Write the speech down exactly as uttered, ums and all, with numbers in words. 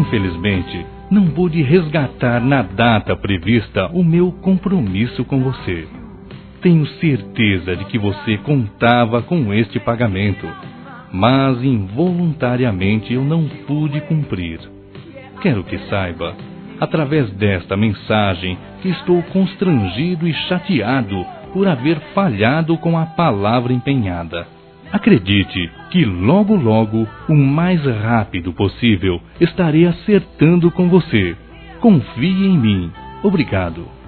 Infelizmente, não pude resgatar na data prevista o meu compromisso com você. Tenho certeza de que você contava com este pagamento, mas involuntariamente eu não pude cumprir. Quero que saiba, através desta mensagem, que estou constrangido e chateado por haver falhado com a palavra empenhada. Acredite que logo logo, o mais rápido possível, estarei acertando com você. Confie em mim. Obrigado.